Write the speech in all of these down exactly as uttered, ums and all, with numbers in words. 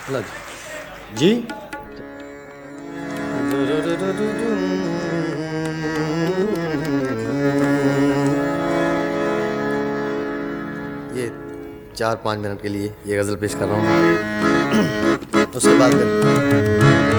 लग जी। ये चार पाँच मिनट के लिए ये गज़ल पेश कर रहा हूँ, उसके बाद कर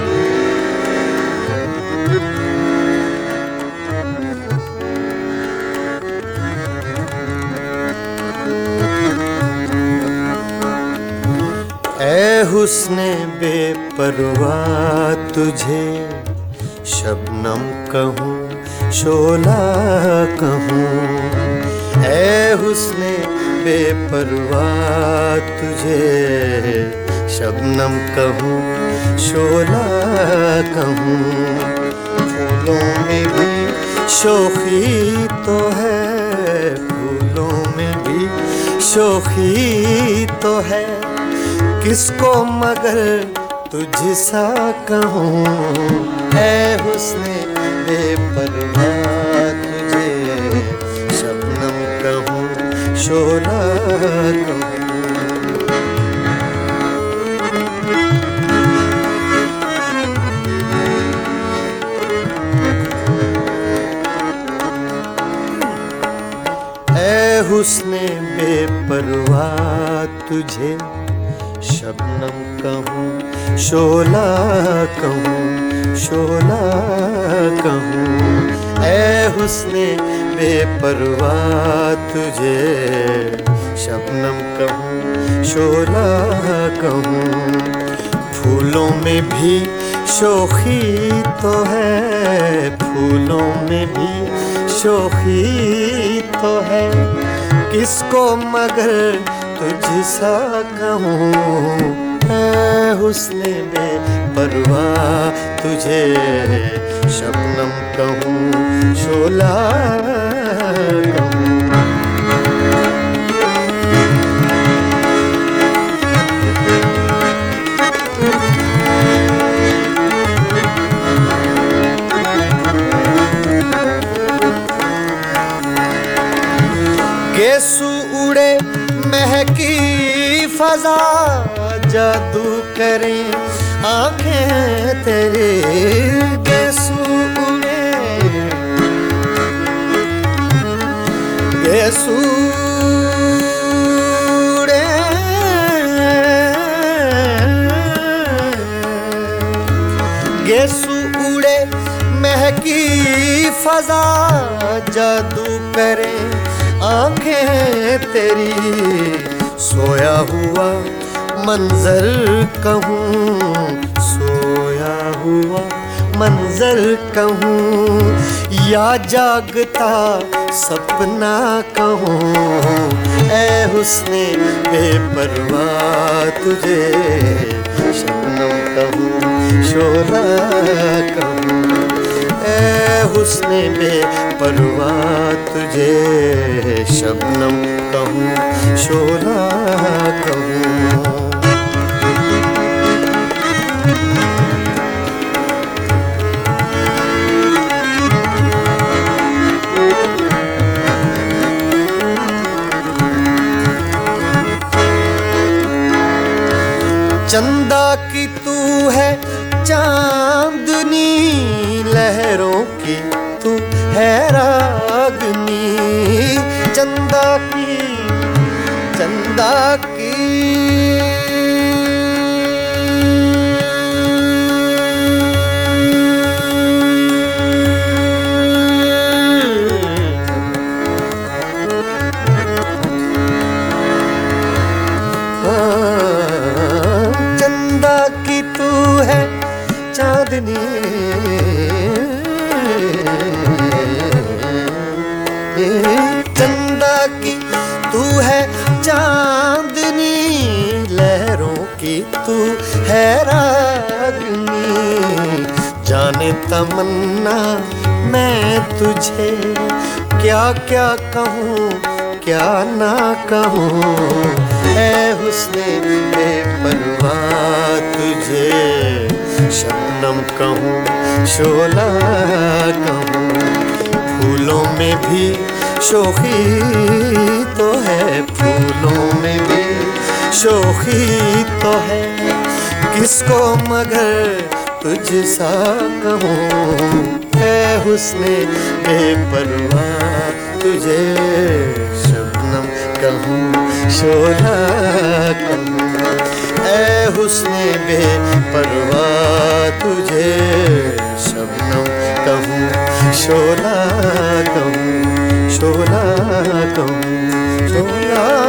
ऐ हुस्ने बेपरवाह तुझे शबनम कहूँ शोला कहूँ। ऐ हुस्ने बेपरवाह तुझे शबनम कहूँ शोला कहूँ। फूलों में भी शोखी तो है, फूलों में भी शोखी तो है, किसको मगर तुझसा कहूँ। ऐ हुस्ने बेपरवाह तुझे शबनम कहूँ शोला कहूँ। ऐ हुस्ने बेपरवाह तुझे शबनम कहूँ शोला कहूँ शोला कहूँ। ऐ हुस्ने बेपरवाह तुझे शबनम कहूँ शोला कहूँ। फूलों में भी शोखी तो है, फूलों में भी शोखी तो है, किसको मगर तुझसा कहूँ। ऐ हुस्ने बेपरवाह तुझे शबनम कहूँ शोला कहूँ। गेसु उड़े महकी फजा, जादू करें आंखें तेरे। गेसु उड़े गेसु उड़े गेसु उड़े महकी फजा, जादू करें आंखें तेरी। सोया हुआ मंजर कहूँ, सोया हुआ मंजर कहूँ, या जागता सपना कहूँ। ऐ हुस्ने बेपरवाह तुझे शबनम कहूँ शोला कहूँ। ऐ हुस्ने बेपरवाह तुझे शबनम कहूँ शोला कहूँ। चंदा की तू है चांदनी, लहरों की तू है रागनी। चंदा की चंदा की चंदा की तू है चांदनी, चंदा की तू है चांदनी, लहरों की तू है रागनी। जाने तमन्ना मैं तुझे क्या क्या कहूँ क्या ना कहूँ। ऐ हुस्ने बेपरवाह तुझे शबनम कहूँ शोला कहूँ। फूलों में भी शोखी तो है, फूलों में भी शोखी तो है, किसको मगर तुझ सा कहूँ, है हुस्ने बेपरवाह तुझे शबनम कहूँ, शोला कहूँ। ऐ हुस्ने बेपरवाह तुझे शबनम कहूँ, शोला कहूँ, शोला कहूँ, शोला